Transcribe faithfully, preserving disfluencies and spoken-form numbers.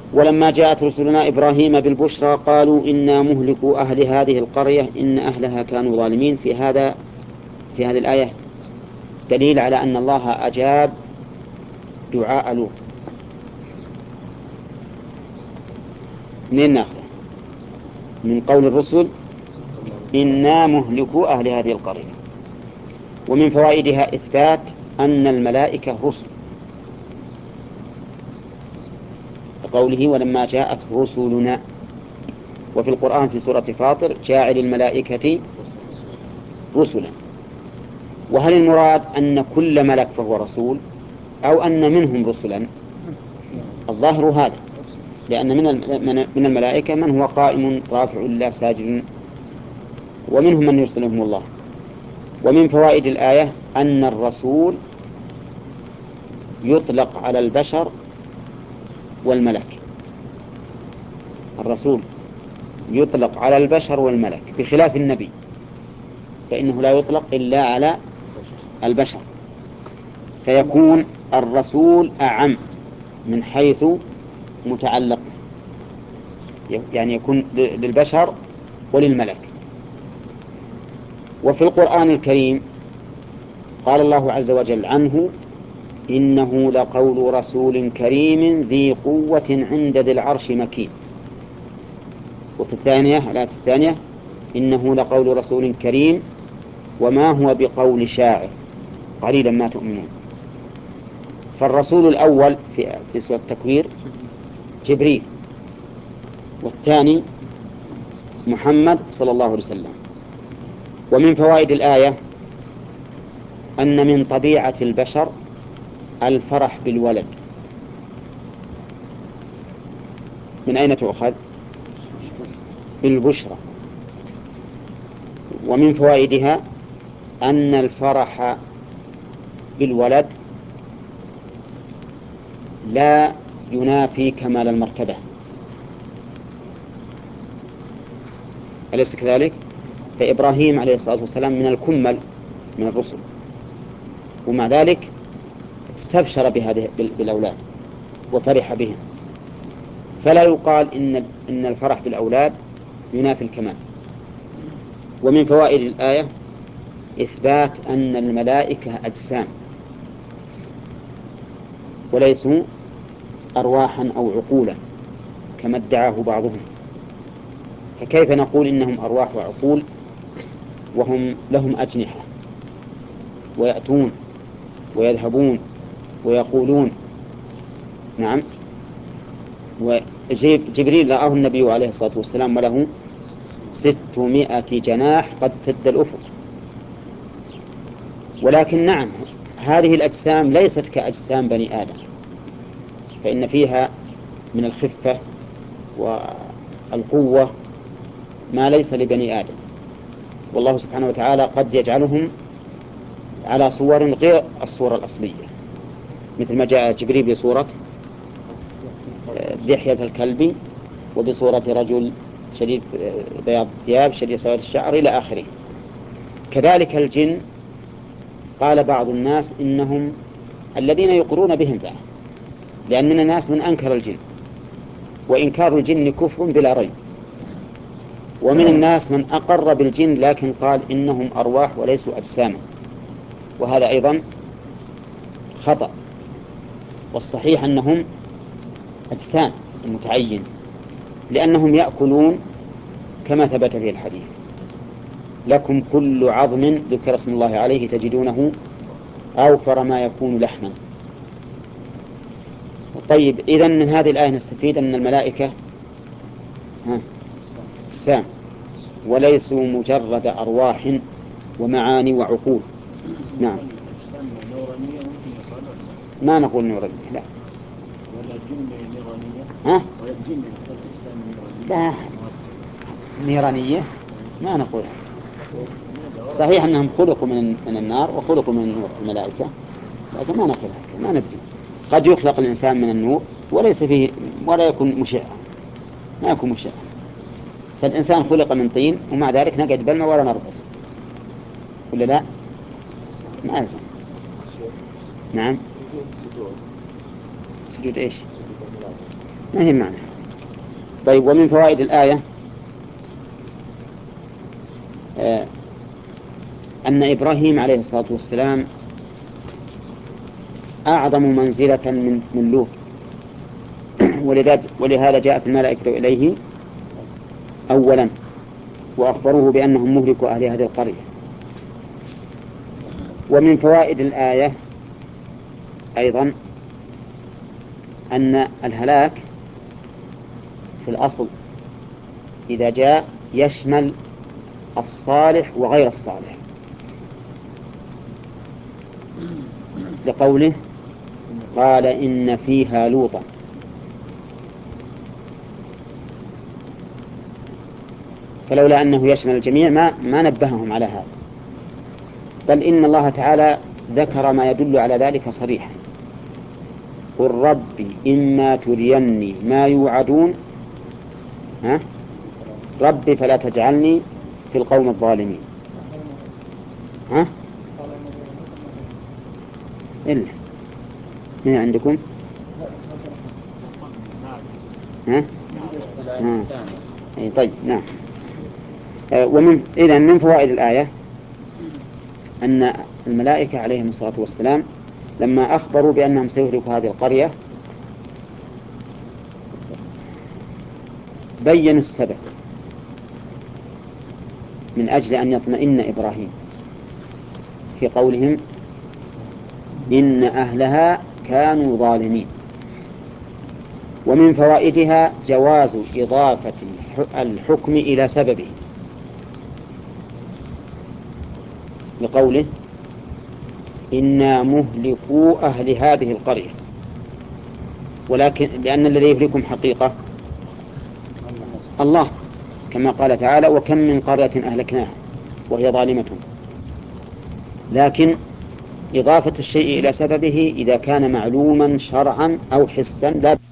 ولما جاءت رسلنا إبراهيم بالبشرى قالوا إنا مهلكوا أهل هذه القرية إن أهلها كانوا ظالمين. في هذا في هذه الآية دليل على أن الله أجاب دعاء لوط. منين ناخذه؟ من قول الرسل إنا مهلكوا أهل هذه القرية. ومن فوائدها إثبات أن الملائكة رسل، قوله ولما جاءت رسلنا. وفي القرآن في سورة فاطر جاعل الملائكة رسلا. وهل المراد أن كل ملك فهو رسول أو أن منهم رسلا؟ الظاهر هذا، لأن من الملائكة من هو قائم رافع لله ساجد، ومنهم من يرسلهم الله. ومن فوائد الآية أن الرسول يطلق على البشر والملك. الرسول يطلق على البشر والملك بخلاف النبي فإنه لا يطلق إلا على البشر، فيكون الرسول أعم من حيث متعلق، يعني يكون للبشر وللملك. وفي القرآن الكريم قال الله عز وجل عنه إنه لقول رسول كريم ذي قوة عند ذي العرش مكين. وفي الثانية الآية الثانية إنه لقول رسول كريم وما هو بقول شاعر قليلا ما تؤمنون. فالرسول الأول في, في سورة التكوير جبريل، والثاني محمد صلى الله عليه وسلم. ومن فوائد الآية أن من طبيعة البشر الفرح بالولد. من أين تؤخذ؟ بالبشرى. ومن فوائدها أن الفرح بالولد لا ينافي كمال المرتبة، أليس كذلك؟ فإبراهيم عليه الصلاة والسلام من الكمل من الرسل، ومع ذلك استبشر بهذه بالأولاد وفرح بهم، فلا يقال إن إن الفرح بالأولاد ينافي الكمال. ومن فوائد الآية إثبات أن الملائكة أجسام وليسوا أرواحا أو عقولا كما ادعاه بعضهم. فكيف نقول إنهم أرواح وعقول وهم لهم أجنحة ويأتون ويذهبون ويقولون؟ نعم. وجبريل رآه النبي عليه الصلاة والسلام وله ستمائة جناح قد سد الأفق. ولكن نعم، هذه الأجسام ليست كأجسام بني آدم، فإن فيها من الخفة والقوة ما ليس لبني آدم، والله سبحانه وتعالى قد يجعلهم على صور غير الصورة الأصلية، مثل ما جاء جبريل بصورة دحية الكلب وبصورة رجل شديد بياض الثياب شديد سواد الشعر إلى آخره. كذلك الجن قال بعض الناس إنهم الذين يقرون بهم ذلك، لأن من الناس من أنكر الجن، وإنكار الجن كفر بلا ريب، ومن الناس من أقر بالجن لكن قال إنهم أرواح وليسوا أجساما، وهذا أيضا خطأ. والصحيح أنهم أجسام متعين، لأنهم يأكلون كما ثبت في الحديث لكم كل عظم ذكر اسم الله عليه تجدونه أوفر ما يكون لحما. طيب، إذن من هذه الآية نستفيد أن الملائكة أجسام وليسوا مجرد أرواح ومعاني وعقول. نعم. ما نقول نورانية، لا. ولا الجن نيرانية؟ ها؟ ولا الجن الأجسام نيرانية؟ لا، نيرانية ما نقول. صحيح أنهم خلقوا من من النار وخلقوا من النور الملائكة، لكن ما نقول هكذا، ما ندري. قد يخلق الإنسان من النور وليس فيه ولا يكون مشعا، ما يكون مشعا. فالإنسان خلق من طين ومع ذلك نقعد بالما ولا نرقص، ولا لا؟ ما يلزم. نعم. سجود إيش؟ ما هي معنى. طيب، ومن فوائد الآية آه أن إبراهيم عليه الصلاة والسلام أعظم منزلة من من لوط، ولهذا جاءت الملائكة إليه أولا وأخبروه بأنهم مهلكوا أهل هذه القرية. ومن فوائد الآية أيضا أن الهلاك في الأصل إذا جاء يشمل الصالح وغير الصالح، لقوله قال إن فيها لوطا. فلولا أنه يشمل الجميع ما, ما نبههم على هذا، بل إن الله تعالى ذكر ما يدل على ذلك صريحا: قل ربي إما تريني ما يوعدون ها ربي فلا تجعلني في القوم الظالمين. ها إلا ما عندكم ها؟ ها. أي طيب نعم. آه ومن إذن من فوائد الآية أن الملائكة عليهم الصلاة والسلام لما أخبروا بأنهم سيهلكوا هذه القرية بيّنوا السبب من أجل أن يطمئن إبراهيم في قولهم إن أهلها كانوا ظالمين. ومن فوائدها جواز إضافة الحكم إلى سببه، بقوله إنا مهلكو أهل هذه القرية، ولكن لأن الذي يهلكم حقيقة الله، كما قال تعالى وكم من قرية أهلكناها وهي ظالمة. لكن إضافة الشيء إلى سببه إذا كان معلوما شرعا أو حسا لا